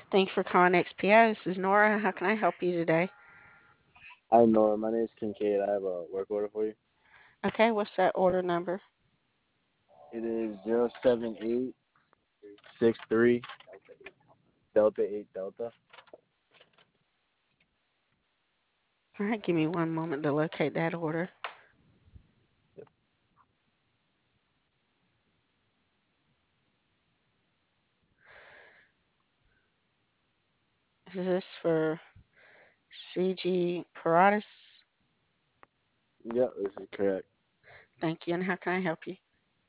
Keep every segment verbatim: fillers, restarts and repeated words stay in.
Thanks for calling X P O. This is Nora. How can I help you today? Hi, Nora. My name is Kincaid. I have a work order for you. Okay, what's that order number? It is zero seven eight six three Delta eight Delta. All right, give me one moment to locate that order. Is this for C G Paratus? Yep, this is correct. Thank you, and how can I help you?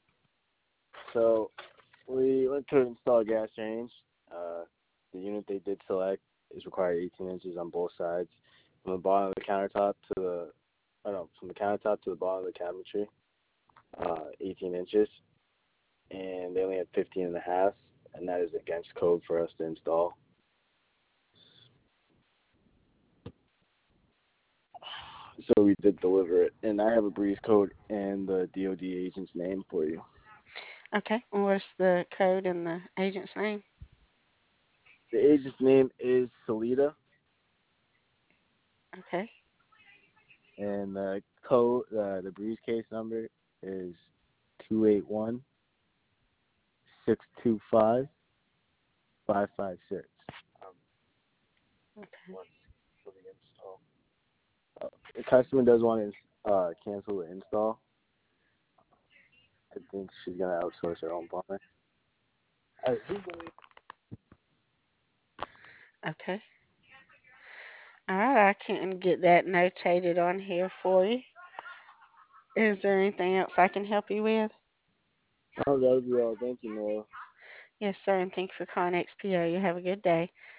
So we went to install a gas change. Uh, the unit they did select is required eighteen inches on both sides, from the bottom of the countertop to the, oh no, from the countertop to the bottom of the cabinetry, uh, eighteen inches, and they only had fifteen and a half, and that is against code for us to install. So we did deliver it, and I have a breeze code and the D O D agent's name for you. Okay, and what's the code and the agent's name? The agent's name is Salida, Okay, and the code, uh, the breeze case number is two eight one six two five five five six. Um, okay, once for the install. Uh, the customer does want to uh, cancel the install. I think she's gonna outsource her own plumber. Uh, okay. All right, I can get that notated on here for you. Is there anything else I can help you with? oh, that'll be all. Thank you, Noah. Yes, sir, and thanks for calling X P O. You have a good day.